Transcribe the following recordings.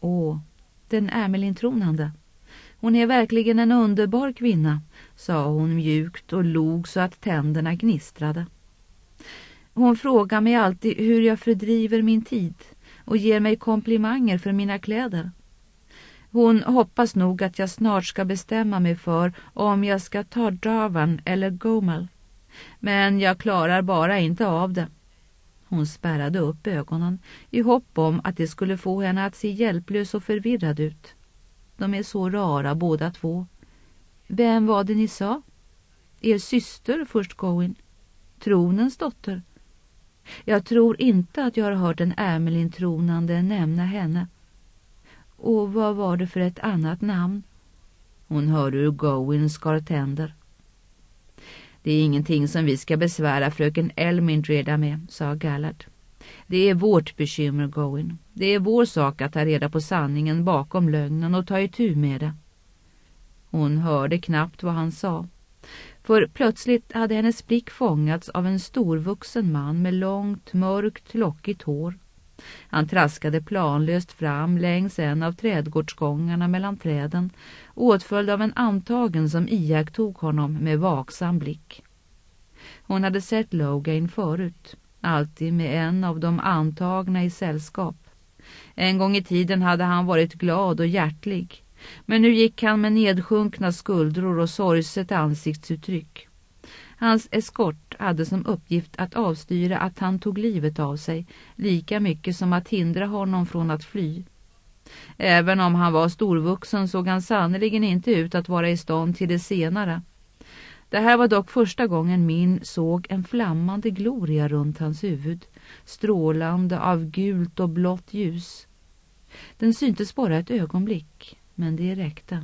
Åh, den Ermelin-tronande. Hon är verkligen en underbar kvinna, sa hon mjukt och log så att tänderna gnistrade. Hon frågar mig alltid hur jag fördriver min tid och ger mig komplimanger för mina kläder. Hon hoppas nog att jag snart ska bestämma mig för om jag ska ta Darvan eller Gomel. Men jag klarar bara inte av det. Hon spärrade upp ögonen i hopp om att det skulle få henne att se hjälplös och förvirrad ut. De är så rara båda två. Vem var det ni sa? Er syster först, Gawain. Tronens dotter. Jag tror inte att jag har hört en Ermelin-tronande nämna henne. Och vad var det för ett annat namn? Hon hörde hur Gawain skar tänder. Det är ingenting som vi ska besvära fröken Elmindreda med, sa Gallard. Det är vårt bekymmer, Gawain. Det är vår sak att ta reda på sanningen bakom lögnen och ta itu med det. Hon hörde knappt vad han sa. För plötsligt hade hennes blick fångats av en storvuxen man med långt, mörkt, lockigt hår. Han traskade planlöst fram längs en av trädgårdsgångarna mellan träden, åtföljd av en antagen som iakttog honom med vaksam blick. Hon hade sett Logain förut, alltid med en av de antagna i sällskap. En gång i tiden hade han varit glad och hjärtlig, men nu gick han med nedsjunkna skuldror och sorgset ansiktsuttryck. Hans eskort hade som uppgift att avstyra att han tog livet av sig, lika mycket som att hindra honom från att fly. Även om han var storvuxen såg han sannoliken inte ut att vara i stånd till det senare. Det här var dock första gången Min såg en flammande gloria runt hans huvud, strålande av gult och blått ljus. Den syntes bara ett ögonblick, men det räckte.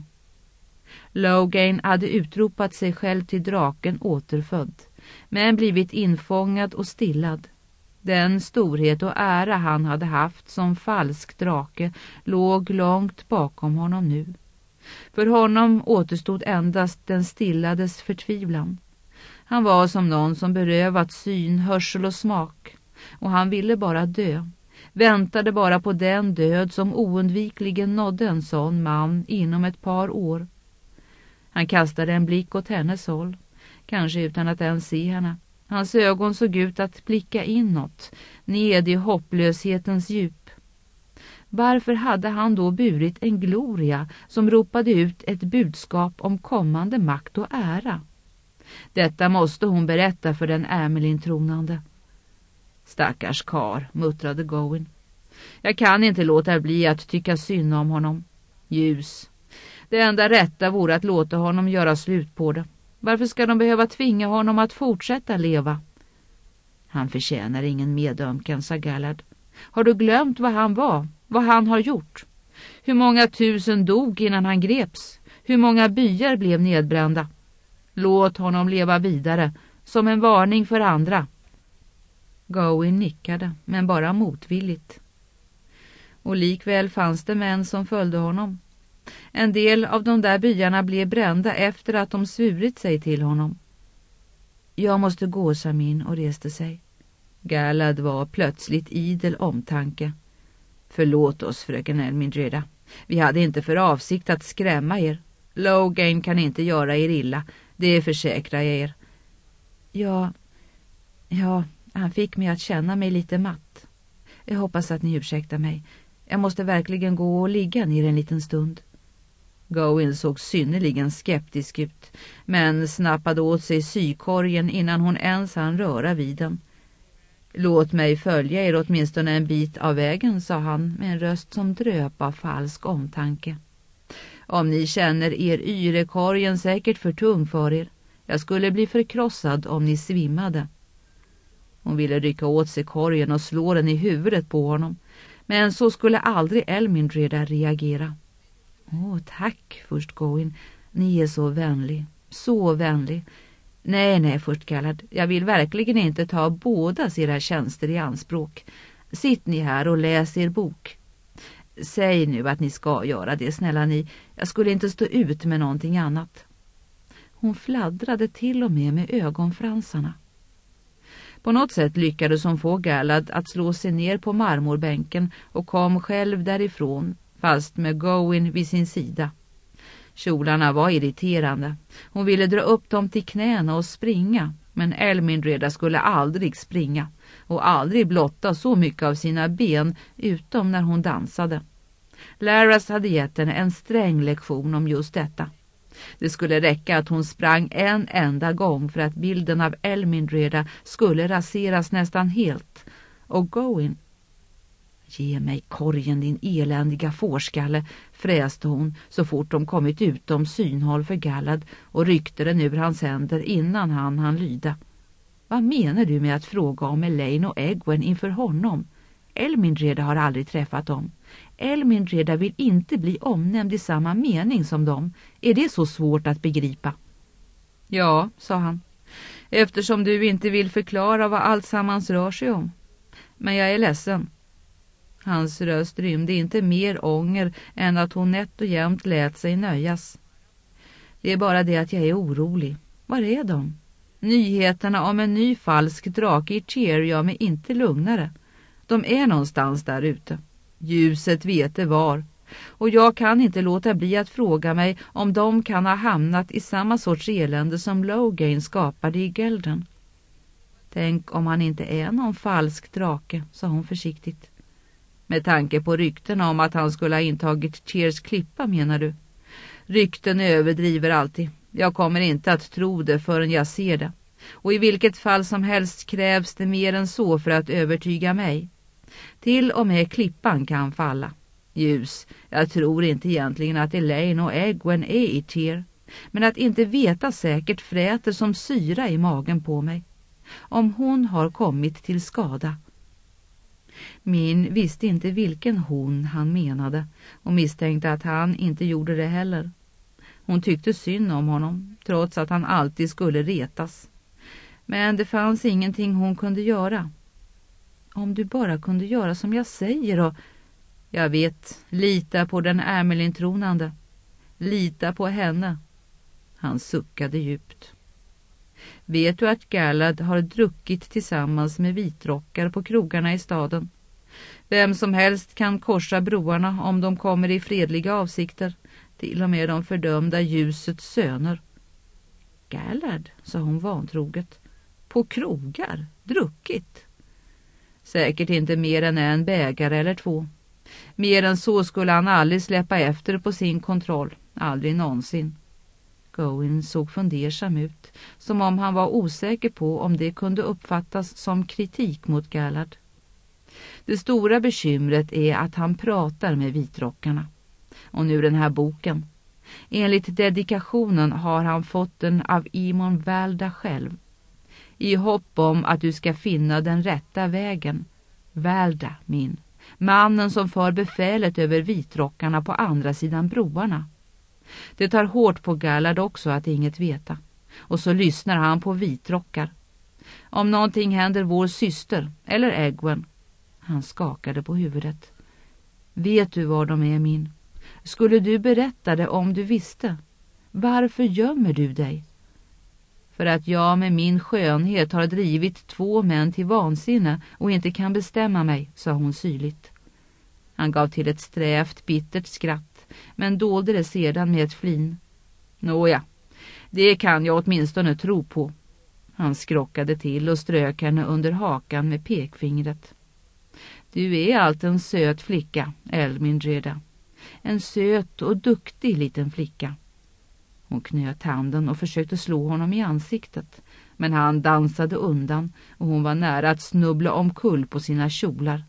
Logain hade utropat sig själv till draken återfödd, men blivit infångad och stillad. Den storhet och ära han hade haft som falsk drake låg långt bakom honom nu. För honom återstod endast den stillades förtvivlan. Han var som någon som berövat syn, hörsel och smak, och han ville bara dö. Väntade bara på den död som oundvikligen nådde en sån man inom ett par år. Han kastade en blick åt hennes håll, kanske utan att ens se henne. Hans ögon såg ut att blicka inåt, ned i hopplöshetens djup. Varför hade han då burit en gloria som ropade ut ett budskap om kommande makt och ära? Detta måste hon berätta för den Ermelin-tronande. Stackars kar, muttrade Gawain. Jag kan inte låta bli att tycka synd om honom. Ljus. Det enda rätta vore att låta honom göra slut på det. Varför ska de behöva tvinga honom att fortsätta leva? Han förtjänar ingen medömkan, sa Gallard. Har du glömt vad han var? Vad han har gjort? Hur många tusen dog innan han greps? Hur många byar blev nedbrända? Låt honom leva vidare, som en varning för andra. Gawain nickade, men bara motvilligt. Och likväl fanns det män som följde honom. En del av de där byarna blev brända efter att de svurit sig till honom. Jag måste gå, sa Min och reste sig. Gallard var plötsligt idel omtanke. Förlåt oss, fröken Elmindreda. Vi hade inte för avsikt att skrämma er. Logain kan inte göra er illa, det försäkrar jag er. Ja, han fick mig att känna mig lite matt. Jag hoppas att ni ursäktar mig. Jag måste verkligen gå och ligga ner en liten stund. Gawain såg synnerligen skeptisk ut, men snappade åt sig sykorgen innan hon ens hann röra vid den. Låt mig följa er åtminstone en bit av vägen, sa han med en röst som dröp av falsk omtanke. Om ni känner er yrekorgen säkert för tung för er. Jag skulle bli förkrossad om ni svimmade. Hon ville rycka åt sig korgen och slå den i huvudet på honom, men så skulle aldrig Elmindreda reagera. Tack, först Gawain. Ni är så vänlig. Så vänlig. Nej, först Gallard. Jag vill verkligen inte ta båda era tjänster i anspråk. Sitt ni här och läs er bok. Säg nu att ni ska göra det, snälla ni. Jag skulle inte stå ut med någonting annat. Hon fladdrade till och med ögonfransarna. På något sätt lyckades hon få Gallard att slå sig ner på marmorbänken och kom själv därifrån, fast med Gawain vid sin sida. Kjolarna var irriterande. Hon ville dra upp dem till knäna och springa, men Elmindreda skulle aldrig springa och aldrig blotta så mycket av sina ben utom när hon dansade. Laras hade gett henne en sträng lektion om just detta. Det skulle räcka att hon sprang en enda gång för att bilden av Elmindreda skulle raseras nästan helt. Och Gawain: "Ge mig korgen, din eländiga fårskalle", fräste hon så fort de kommit utom synhåll för Galad och ryckte den ur hans händer innan han hann lyda. "Vad menar du med att fråga om Elaine och Egwene inför honom? Elmindreda har aldrig träffat dem. Elmindreda vill inte bli omnämnd i samma mening som dem. Är det så svårt att begripa?" "Ja", sa han, "eftersom du inte vill förklara vad allt sammans rör sig om. Men jag är ledsen." Hans röst rymde inte mer ånger än att hon nätt och jämnt lät sig nöjas. "Det är bara det att jag är orolig. Var är de? Nyheterna om en ny falsk drake i Tear gör mig inte lugnare. De är någonstans där ute. Ljuset vet var. Och jag kan inte låta bli att fråga mig om de kan ha hamnat i samma sorts elände som Logain skapade i Gelden." "Tänk om han inte är någon falsk drake", sa hon försiktigt. "Med tanke på ryktena om att han skulle ha intagit Tears klippa, menar du?" "Rykten överdriver alltid. Jag kommer inte att tro det förrän jag ser det. Och i vilket fall som helst krävs det mer än så för att övertyga mig. Till och med klippan kan falla. Ljus, jag tror inte egentligen att Elaine och Egwene är i Tear. Men att inte veta säkert fräter som syra i magen på mig. Om hon har kommit till skada." Min visste inte vilken hon han menade och misstänkte att han inte gjorde det heller. Hon tyckte synd om honom, trots att han alltid skulle retas. Men det fanns ingenting hon kunde göra. "Om du bara kunde göra som jag säger och..." "Jag vet, lita på den Ärmelintronande. Lita på henne." Han suckade djupt. "Vet du att Galad har druckit tillsammans med vitrockar på krogarna i staden? Vem som helst kan korsa broarna om de kommer i fredliga avsikter, till och med de fördömda ljusets söner." "Galad", sa hon vantroget. "På krogar? Druckit?" "Säkert inte mer än en bägare eller två. Mer än så skulle han aldrig släppa efter på sin kontroll. Aldrig någonsin." Gawain såg fundersam ut, som om han var osäker på om det kunde uppfattas som kritik mot Galad. "Det stora bekymret är att han pratar med vitrockarna. Och nu den här boken. Enligt dedikationen har han fått den av Imon Valda själv. I hopp om att du ska finna den rätta vägen. Valda, min. Mannen som för befälet över vitrockarna på andra sidan broarna. Det tar hårt på Galad också att inget veta. Och så lyssnar han på vitrockar. Om någonting händer vår syster, eller Egwene." Han skakade på huvudet. "Vet du var de är, min? Skulle du berätta det om du visste? Varför gömmer du dig?" "För att jag med min skönhet har drivit 2 män till vansinne och inte kan bestämma mig", sa hon syrligt. Han gav till ett strävt, bittert skratt, men dolde det sedan med ett flin. "Nåja, det kan jag åtminstone tro på." Han skrockade till och strök henne under hakan med pekfingret. "Du är allt en söt flicka, Elmindreda. En söt och duktig liten flicka." Hon knöt handen och försökte slå honom i ansiktet, men han dansade undan och hon var nära att snubbla omkull på sina kjolar.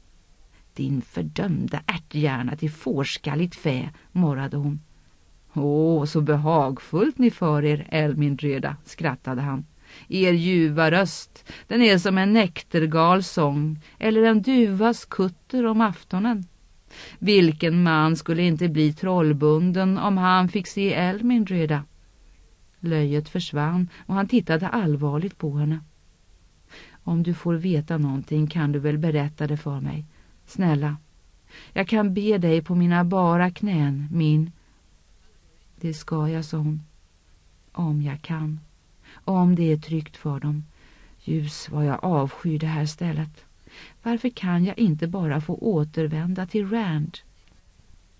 "Din fördömda ärthjärna till fårskalligt fä", morrade hon. "Åh, så behagfullt ni för er, Elmindreda", skrattade han. "Er ljuva röst, den är som en näktergals sång eller en duvas kutter om aftonen. Vilken man skulle inte bli trollbunden om han fick se Elmindreda?" Löjet försvann och han tittade allvarligt på henne. "Om du får veta någonting kan du väl berätta det för mig. Snälla, jag kan be dig på mina bara knän, min." "Det ska jag", sa hon. "Om jag kan. Om det är tryggt för dem. Ljus, vad jag avskyr det här stället. Varför kan jag inte bara få återvända till Rand?"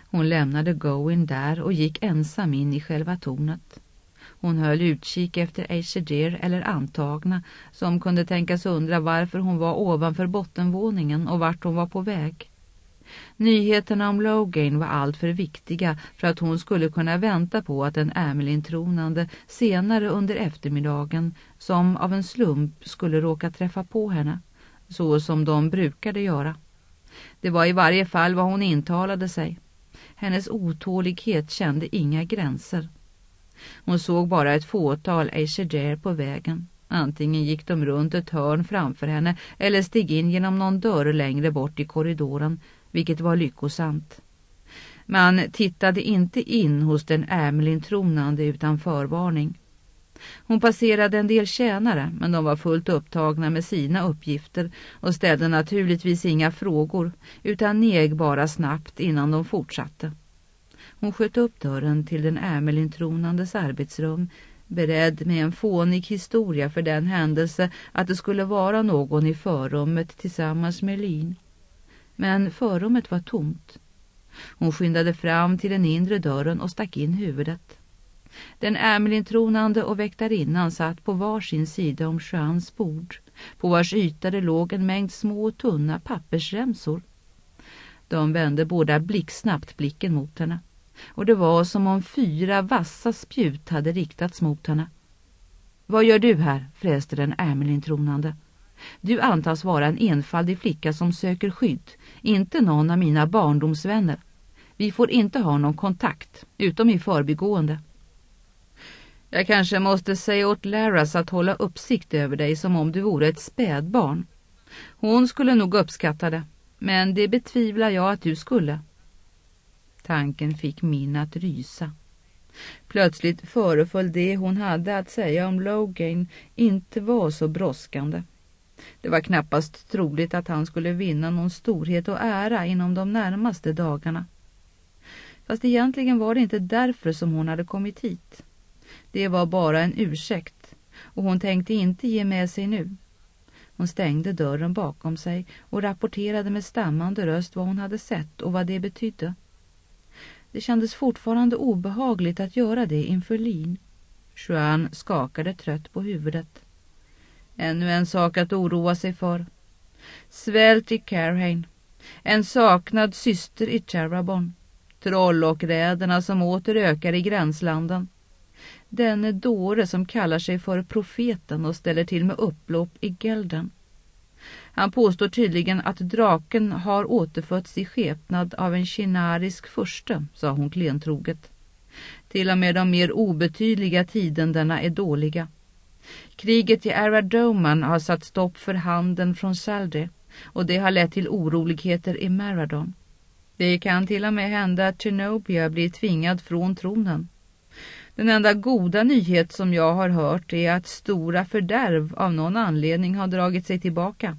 Hon lämnade Gawain där och gick ensam in i själva tornet. Hon höll utkik efter Aesir eller antagna som kunde tänkas undra varför hon var ovanför bottenvåningen och vart hon var på väg. Nyheterna om Logain var allt för viktiga för att hon skulle kunna vänta på att den Amelintronande senare under eftermiddagen som av en slump skulle råka träffa på henne, så som de brukade göra. Det var i varje fall vad hon intalade sig. Hennes otålighet kände inga gränser. Hon såg bara ett fåtal Aesir på vägen. Antingen gick de runt ett hörn framför henne eller steg in genom någon dörr längre bort i korridoren, vilket var lyckosamt. Man tittade inte in hos den Amelintronande utan förvarning. Hon passerade en del tjänare, men de var fullt upptagna med sina uppgifter och ställde naturligtvis inga frågor, utan neg bara snabbt innan de fortsatte. Hon sköt upp dörren till den Amelintronandes arbetsrum, beredd med en fånig historia för den händelse att det skulle vara någon i förrummet tillsammans med Lyn. Men förrummet var tomt. Hon skyndade fram till den inre dörren och stack in huvudet. Den Amelintronande och väktarinnan satt på var sin sida om Juans bord, på vars yta det låg en mängd små och tunna pappersremsor. De vände båda blixtsnabbt blicken mot henne, och det var som om 4 vassa spjut hade riktats mot henne. Vad gör du här? Fräste den Amelintronande. Du antas vara en enfaldig flicka som söker skydd, inte någon av mina barndomsvänner. Vi får inte ha någon kontakt, utom i förbigående. Jag kanske måste säga åt Laras att hålla uppsikt över dig som om du vore ett spädbarn. Hon skulle nog uppskatta det, men det betvivlar jag att du skulle. Tanken fick Min att rysa. Plötsligt föreföll det hon hade att säga om Logain inte var så brådskande. Det var knappast troligt att han skulle vinna någon storhet och ära inom de närmaste dagarna. Fast egentligen var det inte därför som hon hade kommit hit. Det var bara en ursäkt, och hon tänkte inte ge med sig nu. Hon stängde dörren bakom sig och rapporterade med stammande röst vad hon hade sett och vad det betydde. Det kändes fortfarande obehagligt att göra det inför Lyn. Juan skakade trött på huvudet. Ännu en sak att oroa sig för. Svält i Carhain. En saknad syster i Cherabon. Troll och räderna som åter ökar i gränslanden. Denne dåre som kallar sig för profeten och ställer till med upplopp i Gelden. Han påstår tydligen att draken har återfötts i skepnad av en kinarisk furste, sa hon klentroget. Till och med de mer obetydliga tidenderna är dåliga. Kriget i Aradoman har satt stopp för handeln från Saldre, och det har lett till oroligheter i Maradon. Det kan till och med hända att Zenobia blir tvingad från tronen. Den enda goda nyhet som jag har hört är att stora fördärv av någon anledning har dragit sig tillbaka.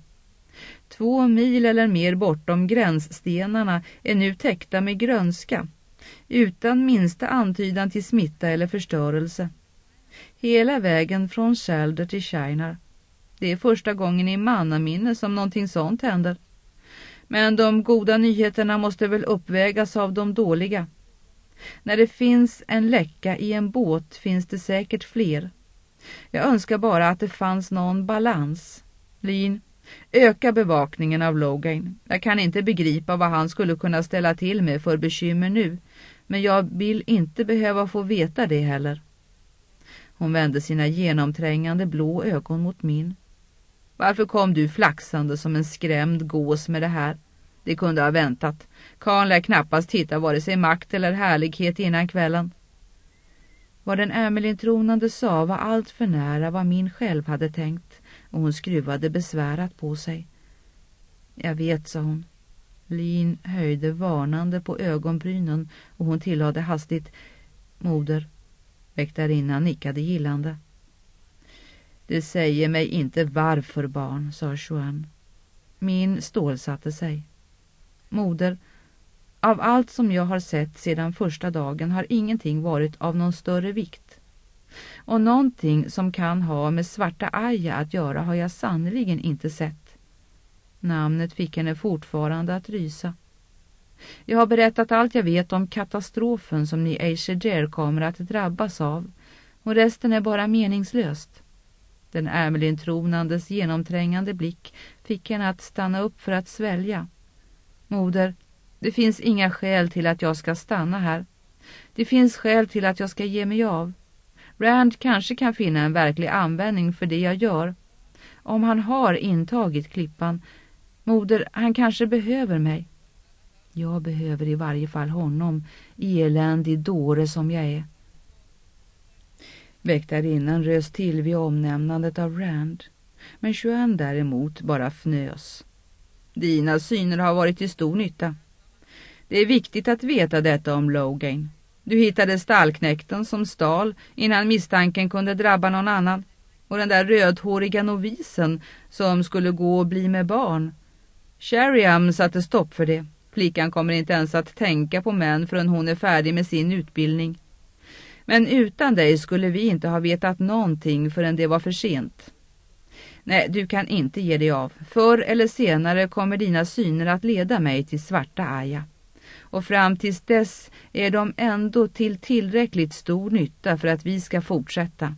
2 mil eller mer bortom gränsstenarna är nu täckta med grönska, utan minsta antydan till smitta eller förstörelse. Hela vägen från Shalder till Shinar. Det är första gången i mannaminne som någonting sånt händer. Men de goda nyheterna måste väl uppvägas av de dåliga. När det finns en läcka i en båt finns det säkert fler. Jag önskar bara att det fanns någon balans. Lyn, öka bevakningen av Logain. Jag kan inte begripa vad han skulle kunna ställa till med för bekymmer nu, men jag vill inte behöva få veta det heller. Hon vände sina genomträngande blå ögon mot Min. Varför kom du flaxande som en skrämd gås med det här? Det kunde ha väntat. Karl lär knappast hitta vare sig makt eller härlighet innan kvällen. Vad den Amelintronande sa var allt för nära vad Min själv hade tänkt, och hon skruvade besvärat på sig. Jag vet, sa hon. Lyn höjde varnande på ögonbrynen och hon tillade hastigt: Moder. Väktarinnan nickade gillande. Det säger mig inte varför, barn, sa Juan. Min stålsatte sig. Moder, av allt som jag har sett sedan första dagen har ingenting varit av någon större vikt. Och någonting som kan ha med svarta Aja att göra har jag sannoliken inte sett. Namnet fick henne fortfarande att rysa. Jag har berättat allt jag vet om katastrofen som ni Aesir kommer att drabbas av, och resten är bara meningslöst. Den Amelintronandes genomträngande blick fick henne att stanna upp för att svälja. Moder, det finns inga skäl till att jag ska stanna här. Det finns skäl till att jag ska ge mig av. Rand kanske kan finna en verklig användning för det jag gör. Om han har intagit klippan. Moder, han kanske behöver mig. Jag behöver i varje fall honom, eländig dåre som jag är. Väktarinnan rös till vid omnämnandet av Rand, men Joanne däremot bara fnös. Dina syner har varit till stor nytta. Det är viktigt att veta detta om Logain. Du hittade stallknäkten som stal innan misstanken kunde drabba någon annan. Och den där rödhåriga novisen som skulle gå och bli med barn. Sheriam satte stopp för det. Flickan kommer inte ens att tänka på män förrän hon är färdig med sin utbildning. Men utan dig skulle vi inte ha vetat någonting förrän det var för sent. Nej, du kan inte ge dig av. Förr eller senare kommer dina syner att leda mig till Svarta Aya. Och fram tills dess är de ändå till tillräckligt stor nytta för att vi ska fortsätta.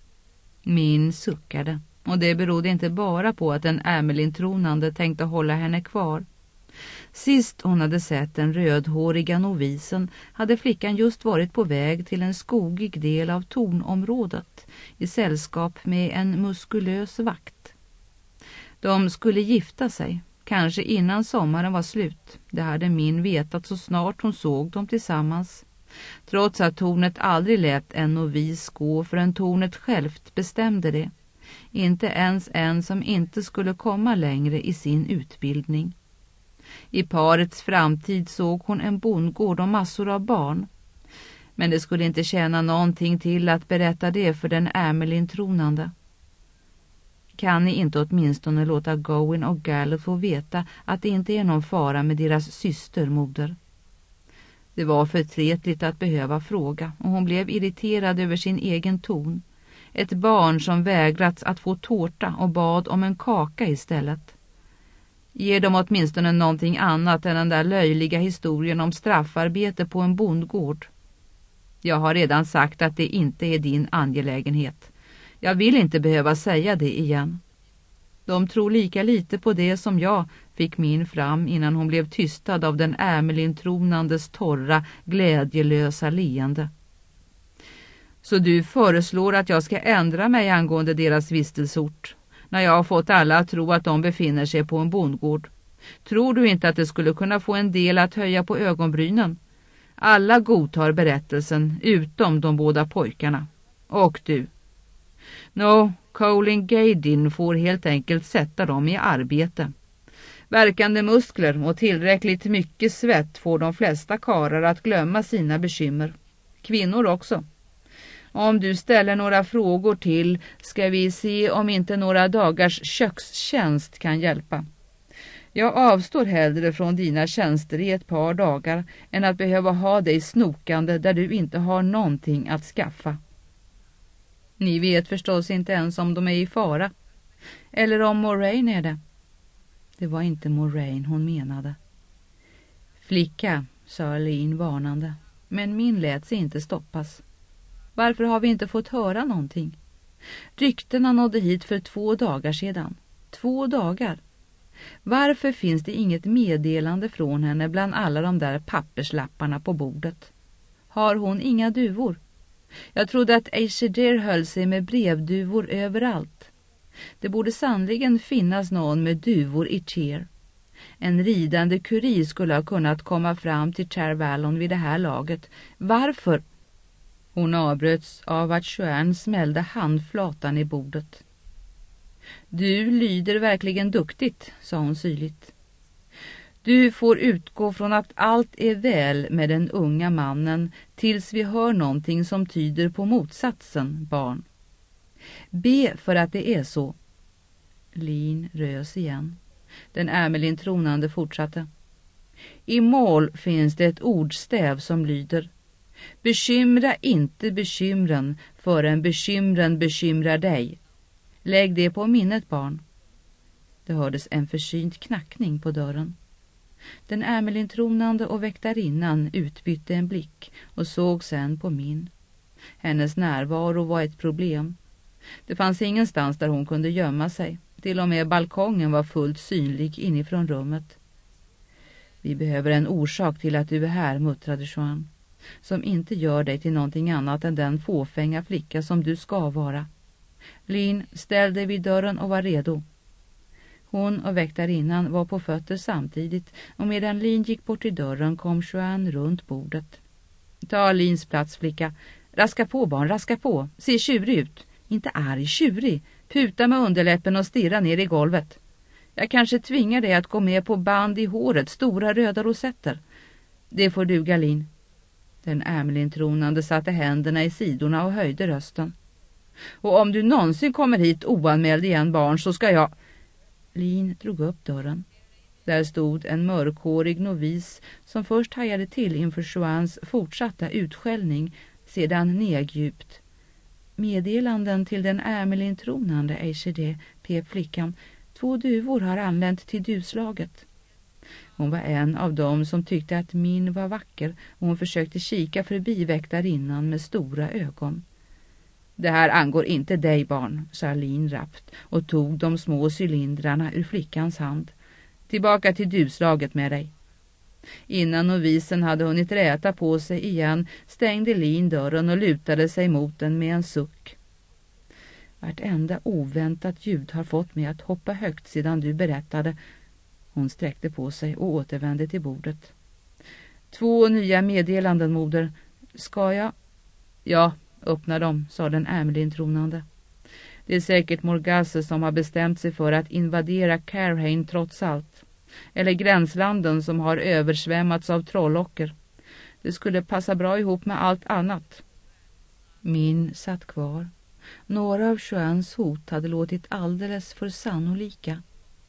Min suckade, och det berodde inte bara på att den Amelintronande tänkte hålla henne kvar. Sist hon hade sett den rödhåriga novisen hade flickan just varit på väg till en skogig del av tornområdet i sällskap med en muskulös vakt. De skulle gifta sig, kanske innan sommaren var slut. Det hade Min vetat så snart hon såg dem tillsammans. Trots att tornet aldrig lät en novis gå förrän tornet självt bestämde det. Inte ens en som inte skulle komma längre i sin utbildning. I parets framtid såg hon en bondgård och massor av barn. Men det skulle inte tjäna någonting till att berätta det för den Amelintronande. Kan ni inte åtminstone låta Gawain och Gallup få veta att det inte är någon fara med deras syster, moder? Det var förtretligt att behöva fråga, och hon blev irriterad över sin egen ton. Ett barn som vägrats att få tårta och bad om en kaka istället. Ger dem åtminstone någonting annat än den där löjliga historien om straffarbete på en bondgård. Jag har redan sagt att det inte är din angelägenhet. Jag vill inte behöva säga det igen. De tror lika lite på det som jag, fick Min fram innan hon blev tystad av den Amelintronandes torra, glädjelösa leende. Så du föreslår att jag ska ändra mig angående deras vistelseort, när jag har fått alla att tro att de befinner sig på en bondgård. Tror du inte att det skulle kunna få en del att höja på ögonbrynen? Alla godtar berättelsen, utom de båda pojkarna. Och du. Colin Gaydin får helt enkelt sätta dem i arbete. Verkande muskler och tillräckligt mycket svett får de flesta karlar att glömma sina bekymmer. Kvinnor också. Om du ställer några frågor till ska vi se om inte några dagars kökstjänst kan hjälpa. Jag avstår hellre från dina tjänster i ett par dagar än att behöva ha dig snokande där du inte har någonting att skaffa. Ni vet förstås inte ens om de är i fara. Eller om Moraine är det. Det var inte Moraine hon menade. Flicka, sa Aline varnande, men Min lät sig inte stoppas. Varför har vi inte fått höra någonting? Ryktena nådde hit för 2 dagar sedan. 2 dagar. Varför finns det inget meddelande från henne bland alla de där papperslapparna på bordet? Har hon inga duvor? Jag trodde att Aesir höll sig med brevduvor överallt. Det borde sannligen finnas någon med duvor i Tyr. En ridande kurir skulle ha kunnat komma fram till Tervalon vid det här laget. Varför? Hon avbröts av att Joanne smällde handflatan i bordet. Du lyder verkligen duktigt, sa hon syrligt. Du får utgå från att allt är väl med den unga mannen tills vi hör någonting som tyder på motsatsen, barn. Be för att det är så. Lin rös igen. Den Amelintronande fortsatte. I mål finns det ett ordstäv som lyder: bekymra inte bekymren förrän bekymren bekymrar dig. Lägg det på minnet, barn. Det hördes en försynt knackning på dörren. Den Ermelintronande och väktarinnan utbytte en blick och såg sen på min. Hennes närvaro var ett problem. Det fanns ingenstans där hon kunde gömma sig. Till och med balkongen var fullt synlig inifrån rummet. Vi behöver en orsak till att du är här, muttrade Joan, som inte gör dig till någonting annat än den fåfänga flicka som du ska vara. Lin, ställ dig vid dörren och var redo. Hon och väktarinnan var på fötter samtidigt och medan Lin gick bort till dörren kom Joan runt bordet. Ta Lins plats, flicka. Raska på, barn, raska på. Se tjurig ut. Inte arg, tjurig. Puta med underläppen och stirra ner i golvet. Jag kanske tvingar dig att gå med på band i håret, stora röda rosetter. Det får duga, Lin. Den Ermelintronande satte händerna i sidorna och höjde rösten. Och om du någonsin kommer hit oanmäld igen, barn, så ska jag... Lin drog upp dörren. Där stod en mörkhårig novis som först hajade till inför Joans fortsatta utskällning, sedan neddjupt. Meddelanden till den Ermelintronande, Eishede, pep flickan. 2 duvor har anlänt till duvslaget. Hon var en av dem som tyckte att min var vacker och hon försökte kika förbi väktarinnan med stora ögon. Det här angår inte dig, barn, sa Lin rappt och tog de små cylindrarna ur flickans hand. Tillbaka till duvslaget med dig. Innan novisen hade hunnit räta på sig igen stängde Lin dörren och lutade sig mot den med en suck. Vartenda oväntat ljud har fått mig att hoppa högt sedan du berättade. Hon sträckte på sig och återvände till bordet. 2 nya meddelanden, moder. Ska jag? Ja, öppna dem, sa den Ermelintronande. Det är säkert Morgase som har bestämt sig för att invadera Carhain trots allt. Eller gränslanden som har översvämmats av trollocker. Det skulle passa bra ihop med allt annat. Min satt kvar. Några av Joans hot hade låtit alldeles för sannolika.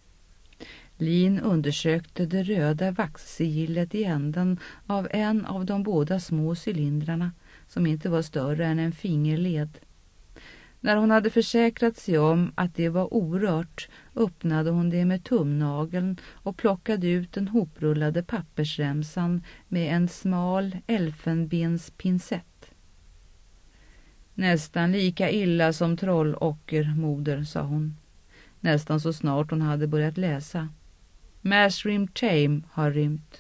Lin undersökte det röda vaxsigillet i änden av en av de båda små cylindrarna som inte var större än en fingerled. När hon hade försäkrat sig om att det var orört öppnade hon det med tumnageln och plockade ut den hoprullade pappersremsan med en smal elfenbenspinsett. Nästan lika illa som trollocker, moder, sa hon. Nästan så snart hon hade börjat läsa. Masrim Tame har rymt.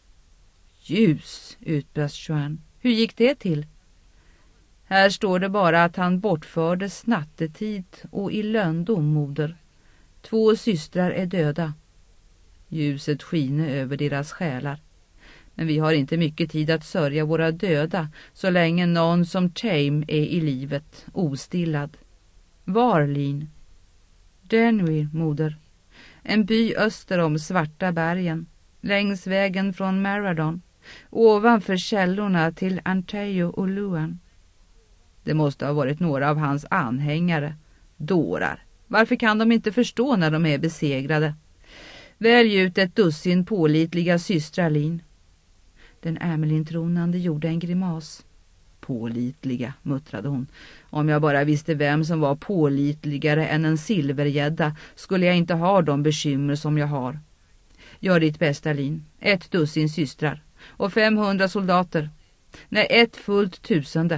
Ljus, utbrast Joan. Hur gick det till? Här står det bara att han bortfördes nattetid och i löndom, moder. 2 systrar är döda. Ljuset skiner över deras själar. Men vi har inte mycket tid att sörja våra döda så länge någon som Tame är i livet, ostillad. Var, Lin? Denwy, moder. En by öster om Svarta bergen, längs vägen från Maradon, ovanför källorna till Anteo och Luan. Det måste ha varit några av hans anhängare. Dårar. Varför kan de inte förstå när de är besegrade? Välj ut 1 dussin pålitliga systrar, Lin. Den Ermelintronande gjorde en grimas. Pålitliga, muttrade hon. Om jag bara visste vem som var pålitligare än en silvergädda skulle jag inte ha de bekymmer som jag har. Gör ditt bästa, Lin. 1 dussin systrar. Och 500 soldater. Nej, 1 fullt 1000.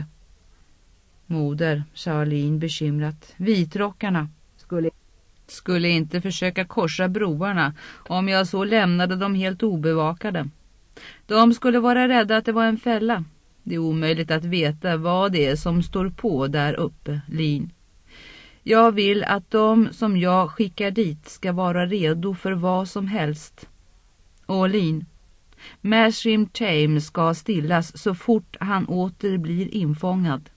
Moder, sa Lin bekymrat. Vitrockarna skulle inte försöka korsa broarna om jag så lämnade dem helt obevakade. De skulle vara rädda att det var en fälla. Det är omöjligt att veta vad det är som står på där uppe, Lin. Jag vill att de som jag skickar dit ska vara redo för vad som helst. Och Lin, Masrim Tame ska stillas så fort han åter blir infångad.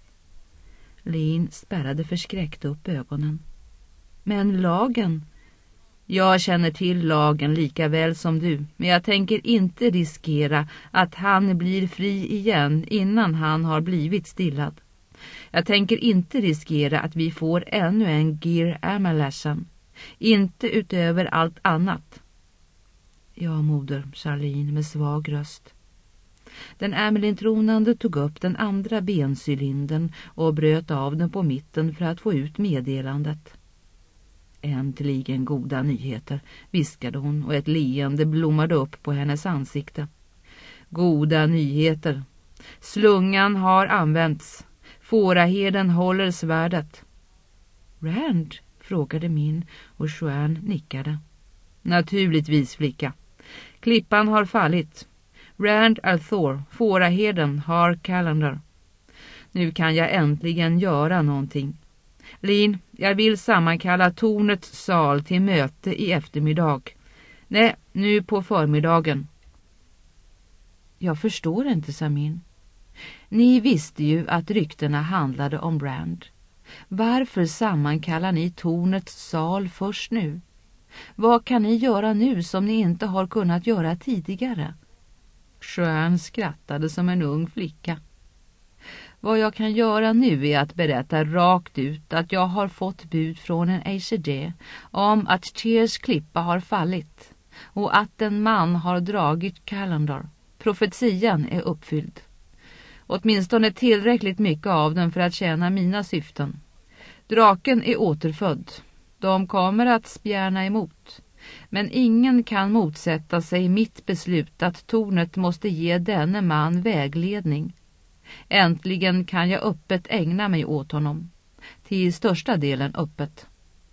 Lin spärrade förskräckt upp ögonen. Men lagen? Jag känner till lagen lika väl som du, men jag tänker inte riskera att han blir fri igen innan han har blivit stillad. Jag tänker inte riskera att vi får ännu en Gir Amelashan, inte utöver allt annat. Ja, moder, sa Lin med svag röst. Den Ermelintronande tog upp den andra bencylindern och bröt av den på mitten för att få ut meddelandet. Äntligen goda nyheter, viskade hon och ett leende blommade upp på hennes ansikte. Goda nyheter. Slungan har använts. Fåraherden håller svärdet. Rand? Frågade Min och Joanne nickade. Naturligtvis, flicka. Klippan har fallit. Rand al'Thor, fåraherden, har Calendar. Nu kan jag äntligen göra någonting. Lin, jag vill sammankalla tornets sal till möte i eftermiddag. Nej, nu på förmiddagen. Jag förstår inte, sa Min. Ni visste ju att ryktena handlade om Rand. Varför sammankallar ni tornets sal först nu? Vad kan ni göra nu som ni inte har kunnat göra tidigare? Joanne skrattade som en ung flicka. Vad jag kan göra nu är att berätta rakt ut att jag har fått bud från en ACD om att Tyrs klippa har fallit och att en man har dragit Calendar. Profetian är uppfylld. Åtminstone tillräckligt mycket av den för att tjäna mina syften. Draken är återfödd. De kommer att spjärna emot. Men ingen kan motsätta sig mitt beslut att tornet måste ge denne man vägledning. Äntligen kan jag öppet ägna mig åt honom. Till största delen öppet.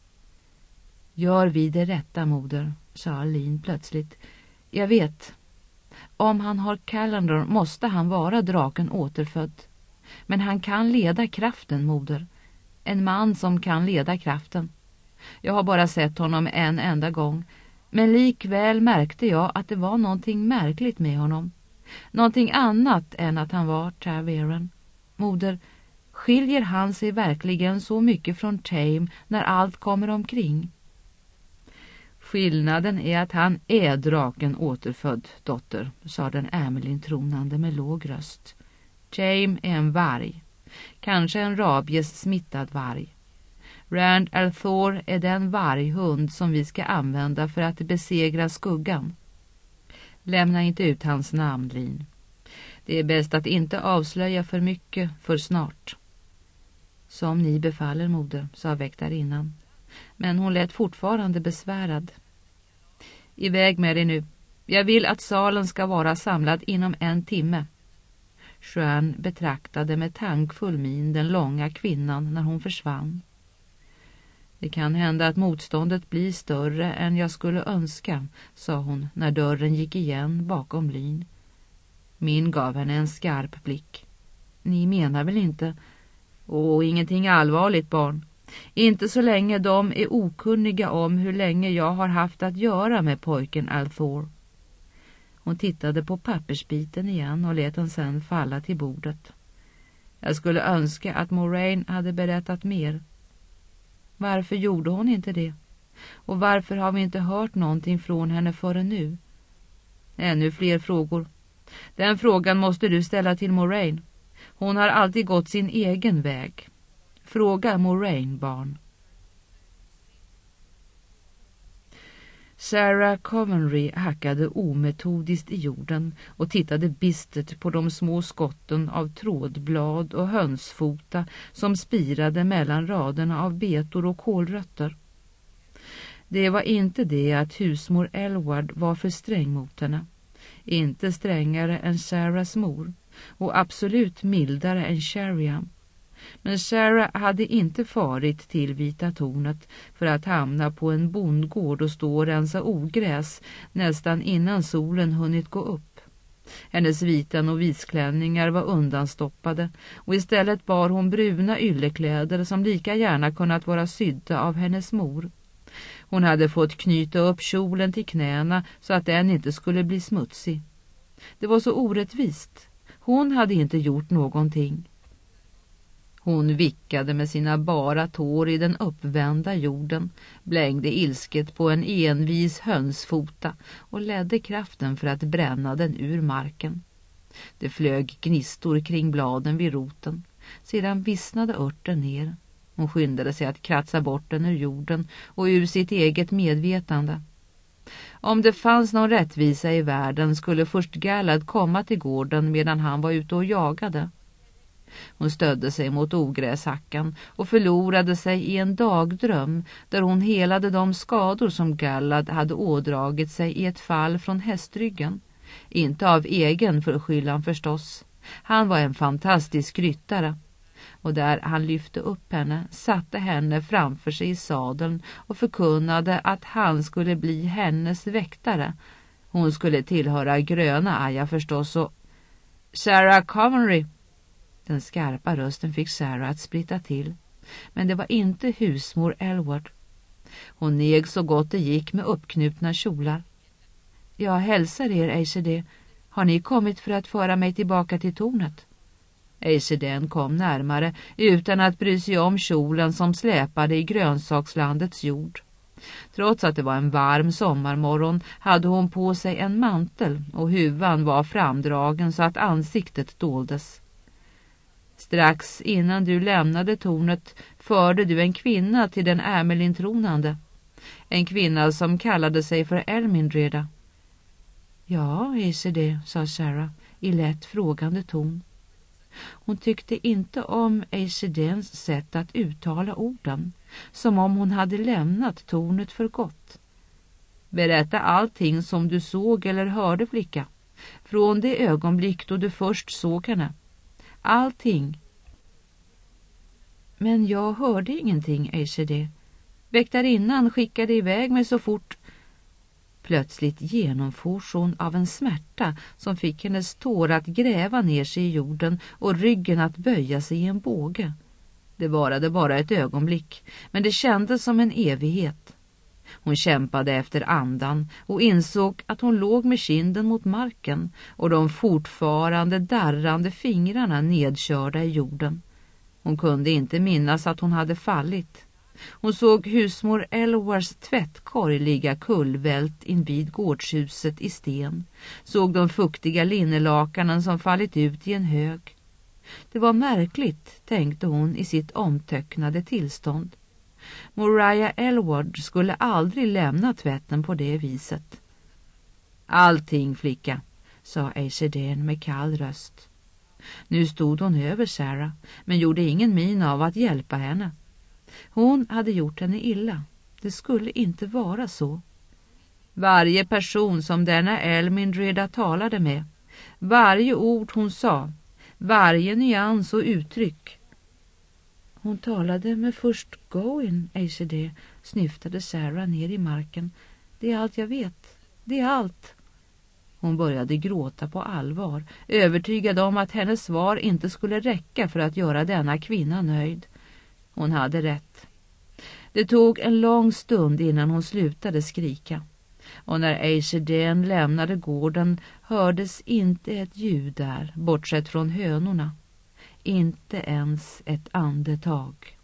Gör vi det rätta, moder, sa Lin plötsligt. Jag vet. Om han har Calendar måste han vara draken återfödd. Men han kan leda kraften, moder. En man som kan leda kraften. Jag har bara sett honom en enda gång. Men likväl märkte jag att det var någonting märkligt med honom. Någonting annat än att han var Ta'Veren. Moder, skiljer han sig verkligen så mycket från Tame när allt kommer omkring? Skillnaden är att han är draken återfödd, dotter, sa den Amelin tronande med låg röst. Tame är en varg. Kanske en rabies smittad varg. Rand al'Thor är den varghund som vi ska använda för att besegra skuggan. Lämna inte ut hans namn, Lin. Det är bäst att inte avslöja för mycket för snart. Som ni befaller, moder, sa väktarinnan. Men hon lät fortfarande besvärad. Iväg med dig nu. Jag vill att salen ska vara samlad inom 1 timme. Joanne betraktade med tankfull min den långa kvinnan när hon försvann. Det kan hända att motståndet blir större än jag skulle önska, sa hon när dörren gick igen bakom Lin. Min gav henne en skarp blick. Ni menar väl inte? Ingenting allvarligt, barn. Inte så länge de är okunniga om hur länge jag har haft att göra med pojken al'Thor. Hon tittade på pappersbiten igen och lät den sen falla till bordet. Jag skulle önska att Moraine hade berättat mer. Varför gjorde hon inte det? Och varför har vi inte hört någonting från henne förrän nu? Ännu fler frågor. Den frågan måste du ställa till Moraine. Hon har alltid gått sin egen väg. Fråga Moraine, barn. Sarah Coventry hackade ometodiskt i jorden och tittade bistert på de små skotten av trådblad och hönsfota som spirade mellan raderna av betor och kålrötter. Det var inte det att husmor Elward var för sträng mot henne. Inte strängare än Sarahs mor och absolut mildare än Sheriam. Men Sarah hade inte farit till Vita tornet för att hamna på en bondgård och stå och rensa ogräs nästan innan solen hunnit gå upp. Hennes vita novisklänningar var undanstoppade och istället bar hon bruna yllekläder som lika gärna kunnat vara sydda av hennes mor. Hon hade fått knyta upp kjolen till knäna så att den inte skulle bli smutsig. Det var så orättvist. Hon hade inte gjort någonting. Hon vickade med sina bara tår i den uppvända jorden, blängde ilsket på en envis hönsfota och ledde kraften för att bränna den ur marken. Det flög gnistor kring bladen vid roten. Sedan vissnade örten ner. Hon skyndade sig att kratsa bort den ur jorden och ur sitt eget medvetande. Om det fanns någon rättvisa i världen skulle först Gallad komma till gården medan han var ute och jagade. Hon stödde sig mot ogräshackan och förlorade sig i en dagdröm där hon helade de skador som Gallad hade ådragit sig i ett fall från hästryggen. Inte av egen förskyllan förstås. Han var en fantastisk ryttare. Och där han lyfte upp henne, satte henne framför sig i sadeln och förkunnade att han skulle bli hennes väktare. Hon skulle tillhöra gröna Aja förstås och... Sarah Coventry! Den skarpa rösten fick Sarah att splitta till. Men det var inte husmor Elwood. Hon neg så gott det gick med uppknutna kjolar. Jag hälsar er, Aishede. Har ni kommit för att föra mig tillbaka till tornet? Aisheden kom närmare utan att bry sig om kjolen som släpade i grönsakslandets jord. Trots att det var en varm sommarmorgon hade hon på sig en mantel och huvan var framdragen så att ansiktet doldes. Strax innan du lämnade tornet förde du en kvinna till den ärmelintronande. En kvinna som kallade sig för Elmindreda. Ja, Aishede, sa Sarah i lätt frågande ton. Hon tyckte inte om Aishedens sätt att uttala orden, som om hon hade lämnat tornet för gott. Berätta allting som du såg eller hörde, flicka. Från det ögonblick då du först såg henne. Allting. Men jag hörde ingenting, Aishede. Väktarinnan skickade iväg mig så fort. Plötsligt genomfors hon av en smärta som fick hennes tår att gräva ner sig i jorden och ryggen att böja sig i en båge. Det varade bara ett ögonblick, men det kändes som en evighet. Hon kämpade efter andan och insåg att hon låg med kinden mot marken och de fortfarande darrande fingrarna nedkörda i jorden. Hon kunde inte minnas att hon hade fallit. Hon såg husmor Elwars tvättkorg ligga kullvält invid gårdshuset i sten. Såg de fuktiga linnelakanen som fallit ut i en hög. Det var märkligt, tänkte hon i sitt omtöcknade tillstånd. Moriah Elward skulle aldrig lämna tvätten på det viset. Allting, flicka, sa Aisheden med kall röst. Nu stod hon över Sarah, men gjorde ingen min av att hjälpa henne. Hon hade gjort henne illa. Det skulle inte vara så. Varje person som denna Elmindreda talade med, varje ord hon sa, varje nyans och uttryck. Hon talade med först Gawain, Aishede, snyftade Sarah ner i marken. Det är allt jag vet. Det är allt. Hon började gråta på allvar, övertygad om att hennes svar inte skulle räcka för att göra denna kvinna nöjd. Hon hade rätt. Det tog en lång stund innan hon slutade skrika. Och när Aisheden lämnade gården hördes inte ett ljud där, bortsett från hönorna. Inte ens ett andetag.